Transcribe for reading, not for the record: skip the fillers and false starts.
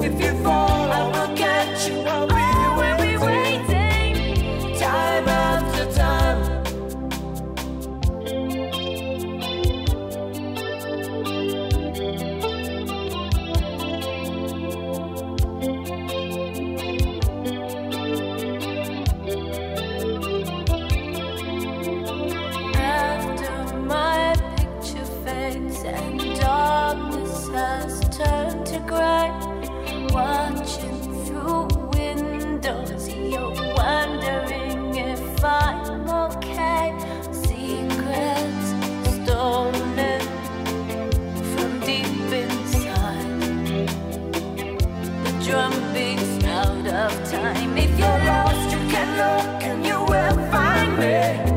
If you fall, I will catch you. I'll be waiting, time after time. After my picture fades and darkness has turned to gray, watching through windows, you're wondering if I'm okay. Secrets stolen from deep inside, the drum beats out of time. If you're lost, you can look and you will find me.